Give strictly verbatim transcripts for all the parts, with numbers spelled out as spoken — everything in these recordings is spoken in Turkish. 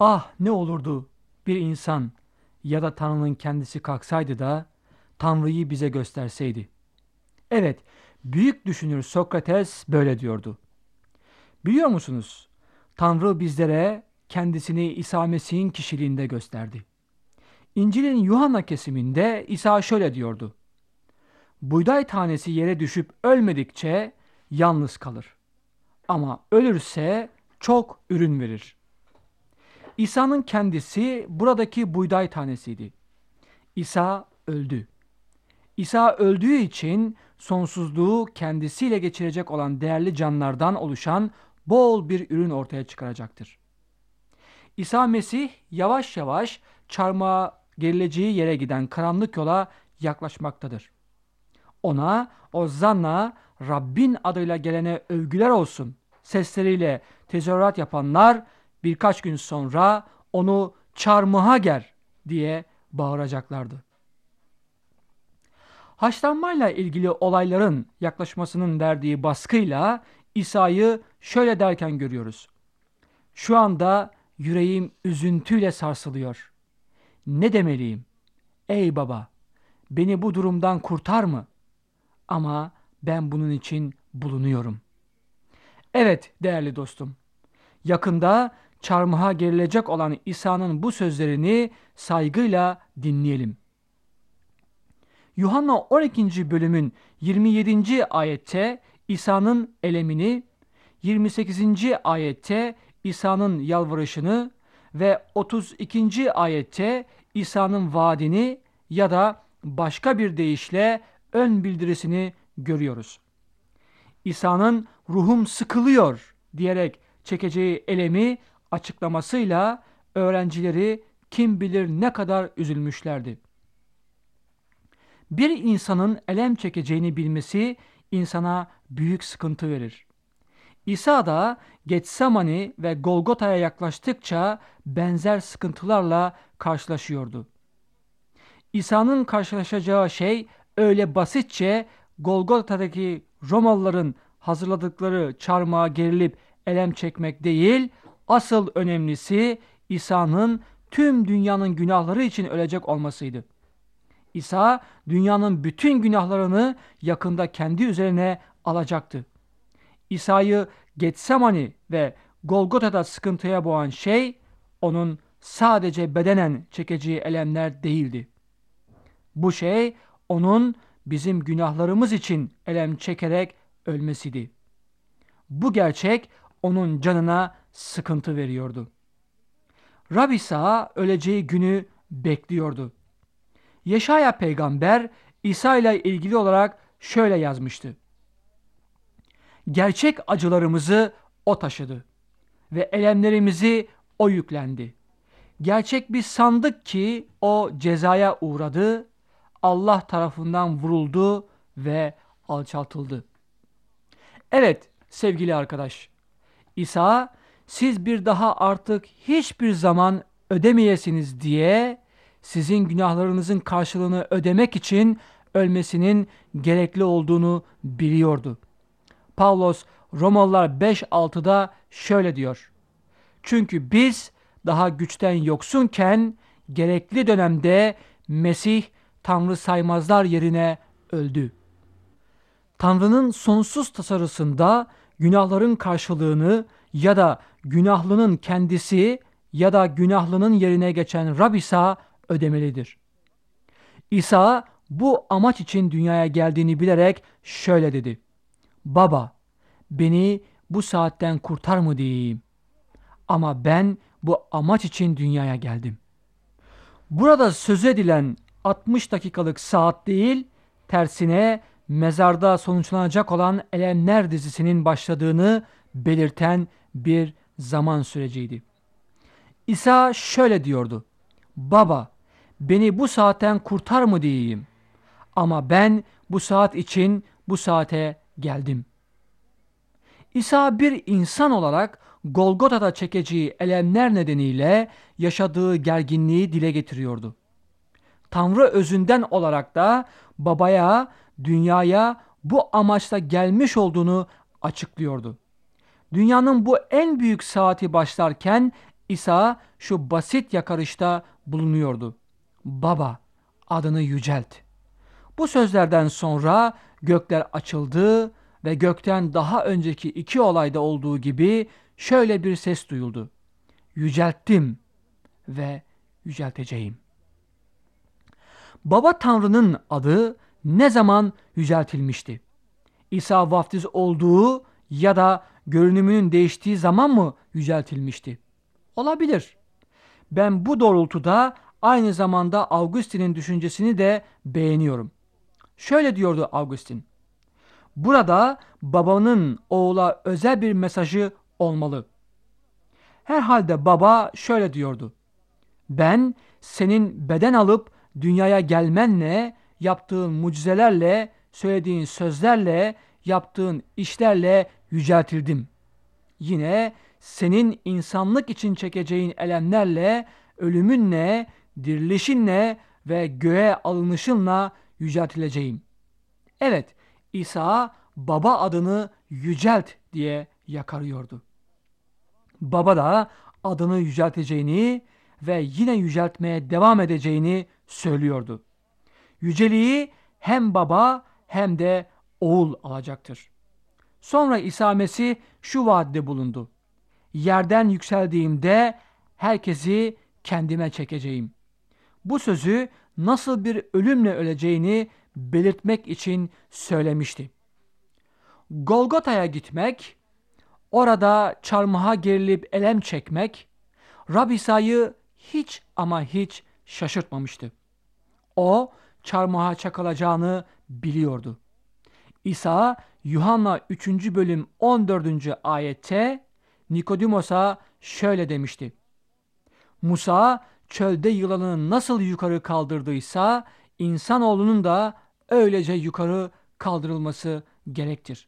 Ah ne olurdu bir insan ya da Tanrı'nın kendisi kalksaydı da Tanrı'yı bize gösterseydi. Evet, büyük düşünür Sokrates böyle diyordu. Biliyor musunuz? Tanrı bizlere kendisini İsa Mesih'in kişiliğinde gösterdi. İncil'in Yuhanna kesiminde İsa şöyle diyordu. Buğday tanesi yere düşüp ölmedikçe yalnız kalır. Ama ölürse çok ürün verir. İsa'nın kendisi buradaki buğday tanesiydi. İsa öldü. İsa öldüğü için sonsuzluğu kendisiyle geçirecek olan değerli canlardan oluşan bol bir ürün ortaya çıkaracaktır. İsa Mesih yavaş yavaş çarmıha gerileceği yere giden karanlık yola yaklaşmaktadır. Ona Ozzanna Rabbin adıyla gelene övgüler olsun sesleriyle tezahürat yapanlar birkaç gün sonra onu çarmıha ger diye bağıracaklardı. Haşlanmayla ilgili olayların yaklaşmasının verdiği baskıyla İsa'yı şöyle derken görüyoruz. Şu anda yüreğim üzüntüyle sarsılıyor. Ne demeliyim? Ey baba, beni bu durumdan kurtar mı? Ama ben bunun için bulunuyorum. Evet değerli dostum, yakında çarmıha gerilecek olan İsa'nın bu sözlerini saygıyla dinleyelim. Yuhanna on ikinci bölümün yirmi yedinci ayette İsa'nın elemini, yirmi sekizinci ayette İsa'nın yalvarışını ve otuz ikinci ayette İsa'nın vaadini ya da başka bir deyişle ön bildirisini görüyoruz. İsa'nın ruhum sıkılıyor diyerek çekeceği elemi açıklamasıyla öğrencileri kim bilir ne kadar üzülmüşlerdi. Bir insanın elem çekeceğini bilmesi insana büyük sıkıntı verir. İsa da Getsemani ve Golgota'ya yaklaştıkça benzer sıkıntılarla karşılaşıyordu. İsa'nın karşılaşacağı şey öyle basitçe Golgota'daki Romalıların hazırladıkları çarmıha gerilip elem çekmek değil, asıl önemlisi İsa'nın tüm dünyanın günahları için ölecek olmasıydı. İsa dünyanın bütün günahlarını yakında kendi üzerine alacaktı. İsa'yı Getsemani ve Golgota'da sıkıntıya boğan şey onun sadece bedenen çekeceği elemler değildi. Bu şey onun bizim günahlarımız için elem çekerek ölmesiydi. Bu gerçek onun canına sıkıntı veriyordu. Rab İsa öleceği günü bekliyordu. Yeşaya peygamber İsa ile ilgili olarak şöyle yazmıştı. Gerçek acılarımızı o taşıdı ve elemlerimizi o yüklendi. Gerçek bir sandık ki o cezaya uğradı, Allah tarafından vuruldu ve alçaltıldı. Evet sevgili arkadaş, İsa siz bir daha artık hiçbir zaman ödemeyesiniz diye sizin günahlarınızın karşılığını ödemek için ölmesinin gerekli olduğunu biliyordu. Pavlos Romalılar beş altıda şöyle diyor. Çünkü biz daha güçten yoksunken gerekli dönemde Mesih Tanrı saymazlar yerine öldü. Tanrı'nın sonsuz tasarısında günahların karşılığını ya da günahlının kendisi ya da günahlının yerine geçen Rab İsa ödemelidir. İsa bu amaç için dünyaya geldiğini bilerek şöyle dedi. Baba, beni bu saatten kurtar mı diyeyim? Ama ben bu amaç için dünyaya geldim. Burada söz edilen altmış dakikalık saat değil, tersine mezarda sonuçlanacak olan elemler dizisinin başladığını belirten bir zaman süreciydi. İsa şöyle diyordu. Baba, beni bu saatten kurtar mı diyeyim? Ama ben bu saat için bu saate geldim. İsa bir insan olarak Golgota'da çekeceği elemler nedeniyle yaşadığı gerginliği dile getiriyordu. Tanrı özünden olarak da babaya, dünyaya bu amaçla gelmiş olduğunu açıklıyordu. Dünyanın bu en büyük saati başlarken İsa şu basit yakarışta bulunuyordu. Baba, adını yücelt. Bu sözlerden sonra gökler açıldı ve gökten daha önceki iki olayda olduğu gibi şöyle bir ses duyuldu. Yücelttim ve yücelteceğim. Baba Tanrı'nın adı ne zaman yüceltilmişti? İsa vaftiz olduğu ya da görünümünün değiştiği zaman mı yüceltilmişti? Olabilir. Ben bu doğrultuda aynı zamanda Augustin'in düşüncesini de beğeniyorum. Şöyle diyordu Augustin. Burada babanın oğula özel bir mesajı olmalı. Herhalde baba şöyle diyordu. Ben senin beden alıp dünyaya gelmenle, yaptığın mucizelerle, söylediğin sözlerle, yaptığın işlerle yüceltildim. Yine senin insanlık için çekeceğin elemlerle, ölümünle, dirilişinle ve göğe alınışınla yüceltileceğim. Evet, İsa baba adını yücelt diye yakarıyordu. Baba da adını yücelteceğini ve yine yüceltmeye devam edeceğini söylüyordu. Yüceliği hem baba hem de oğul alacaktır. Sonra İsa Mesih şu vaatte bulundu. Yerden yükseldiğimde herkesi kendime çekeceğim. Bu sözü nasıl bir ölümle öleceğini belirtmek için söylemişti. Golgota'ya gitmek, orada çarmıha gerilip elem çekmek, Rab İsa'yı hiç ama hiç şaşırtmamıştı. O çarmıha çakılacağını biliyordu. İsa Yuhanna üçüncü bölüm on dördüncü ayette Nikodimos'a şöyle demişti. Musa çölde yılanı nasıl yukarı kaldırdıysa insanoğlunun da öylece yukarı kaldırılması gerektir.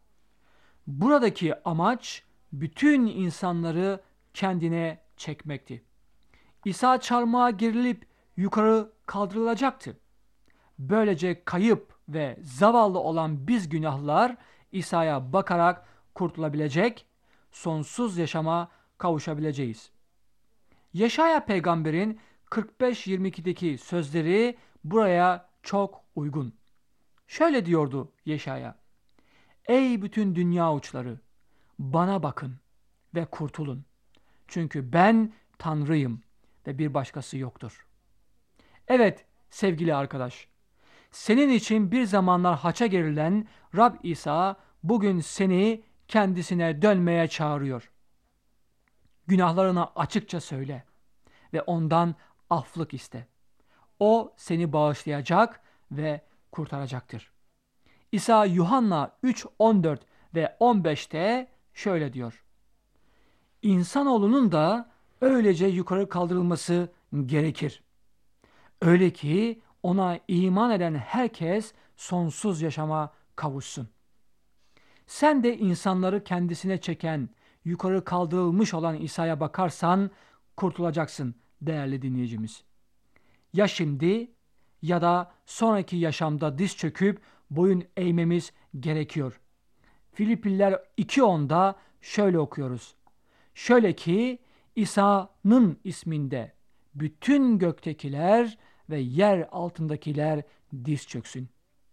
Buradaki amaç bütün insanları kendine çekmekti. İsa çarmıha gerilip yukarı kaldırılacaktı. Böylece kayıp ve zavallı olan biz günahlılar İsa'ya bakarak kurtulabilecek, sonsuz yaşama kavuşabileceğiz. Yeşaya peygamberin kırk beş yirmi ikideki sözleri buraya çok uygun. Şöyle diyordu Yeşaya: Ey bütün dünya uçları, bana bakın ve kurtulun. Çünkü ben Tanrıyım ve bir başkası yoktur. Evet sevgili arkadaş, senin için bir zamanlar haça gerilen Rab İsa bugün seni kendisine dönmeye çağırıyor. Günahlarını açıkça söyle ve ondan afflık iste. O seni bağışlayacak ve kurtaracaktır. İsa Yuhanna üç on dört ve on beşte şöyle diyor. İnsanoğlunun da öylece yukarı kaldırılması gerekir. Öyle ki ona iman eden herkes sonsuz yaşama kavuşsun. Sen de insanları kendisine çeken, yukarı kaldırılmış olan İsa'ya bakarsan kurtulacaksın değerli dinleyicimiz. Ya şimdi ya da sonraki yaşamda diz çöküp boyun eğmemiz gerekiyor. Filipliler iki onda şöyle okuyoruz. Şöyle ki İsa'nın isminde bütün göktekiler ve yer altındakiler diz çöksün.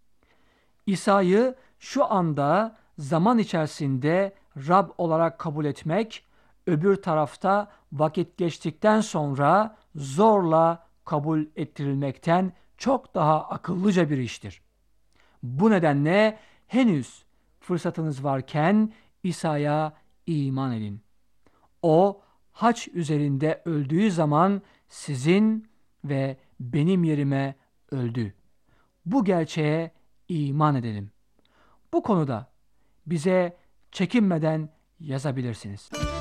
İsa'yı şu anda zaman içerisinde Rab olarak kabul etmek, öbür tarafta vakit geçtikten sonra zorla kabul ettirilmekten çok daha akıllıca bir iştir. Bu nedenle henüz fırsatınız varken İsa'ya iman edin. O haç üzerinde öldüğü zaman sizin ve benim yerime öldü. Bu gerçeğe iman edelim. Bu konuda bize çekinmeden yazabilirsiniz.